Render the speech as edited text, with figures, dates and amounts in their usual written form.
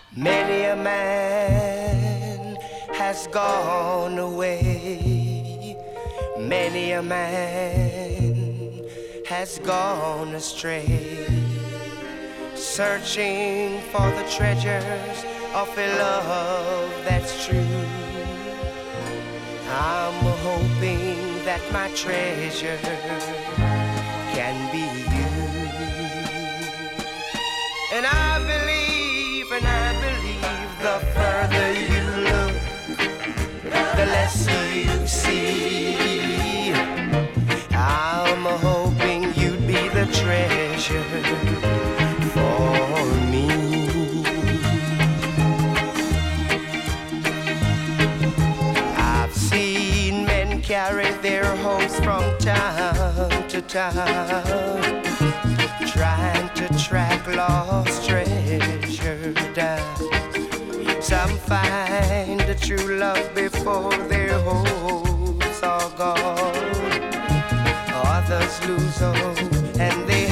Many a man has gone away. Many a man has gone astray, searching for the treasures of a love that's true. I'm hoping that my treasure can be you. And I believe the further you look, the less you see. I'm hoping you'd be the treasure for me. I've seen men carry their hopes from town to town, trying to track lost treasure down. Some find the true love before their hopes are gone. Others lose hope and they